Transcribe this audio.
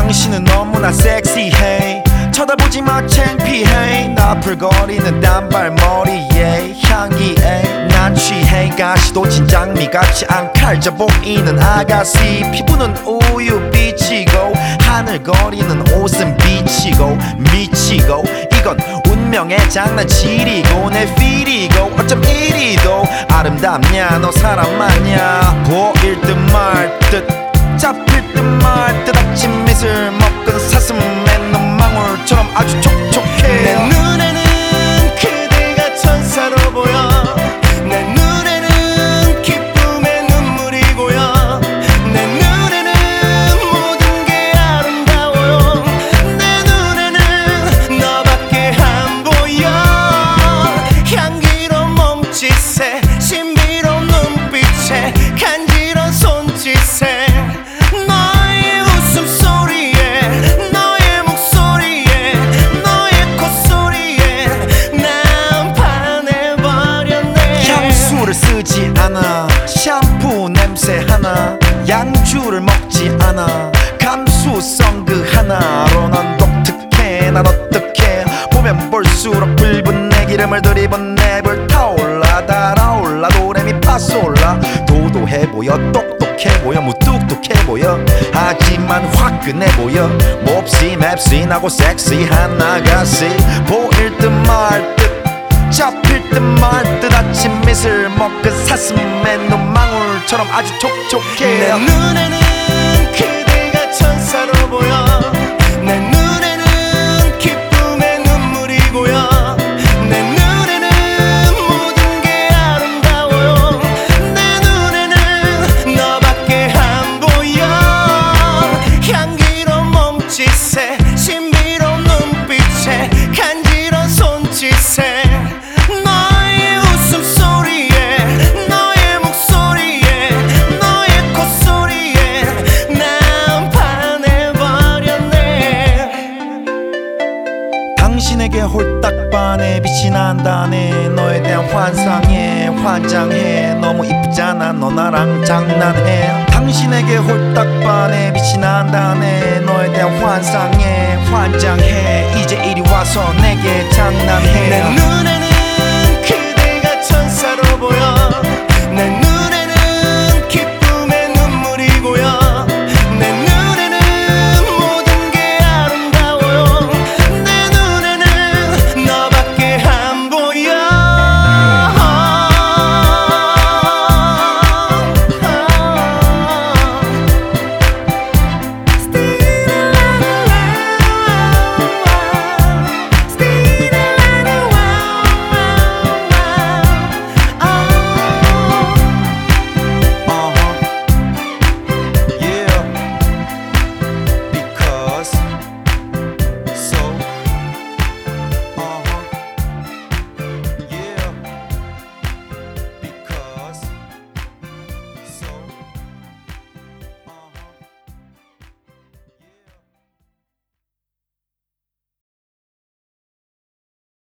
당신은 너무나 섹시해 쳐다보지 마 창피해 나풀거리는 단발머리에 향기에 난 취해 가시도 진장미같이 안 칼져 보이는 아가씨 피부는 우유빛이고 하늘거리는 옷은 비치고 미치고 이건 운명의 장난치리고 내 필이고 어쩜 이리도 아름답냐 너 사람 맞냐 보일 듯 말 듯 잡힐 듯 말 듯 아침 미술 먹은 사슴의 눈망울처럼 아주 촉촉해 내 눈에는 그대가 천사로 보여 내 눈에는 기쁨의 눈물이 고여 내 눈에는 모든 게 아름다워요 내 눈에는 너밖에 안 보여 향기로운 몸짓에 신비로운 눈빛에 간지러운 손짓에 너의 웃음소리에 너의 목소리에 너의 콧소리에 난 반해버렸네 향수를 쓰지 않아 샴푸 냄새 하나 양주를 먹지 않아 감수성 그 하나로 넌 독특해 난 어떡해 보면 볼수록 붉은 내 기름을 들이붓네 불타올라 달아올라 도레미파솔라 도도해 보여 똑똑해 보여 무뚝뚝해 보여 하지만 화끈해 보여 몹시 맵신하고 섹시한 아가씨 보일 듯 말 듯 잡힐 듯 말 듯 아침 미술 먹은 사슴의 눈망울처럼 아주 촉촉해 내 눈에는 그대가 천사로 보여 내 눈에는 기쁨의 눈물이 고여 내 눈에는 모든 게 아름다워요 내 눈에는 너밖에 안 보여 향기로운 몸짓에 신비로운 눈빛에 간지러운 손짓에 너의 웃음소리에 너의 목소리에 너의 콧소리에 난 반해버렸네 당신에게 홀딱 반해 빛이 난다네 너에 대한 환상에 환장해 너무 이쁘잖아 너 나랑 장난해 당신에게 홀딱 반해 빛이 난다네 너에 대한 환상에 환장해 이제 이리 와서 내게 장난해 내 눈에는 그대가 천사로 보여 내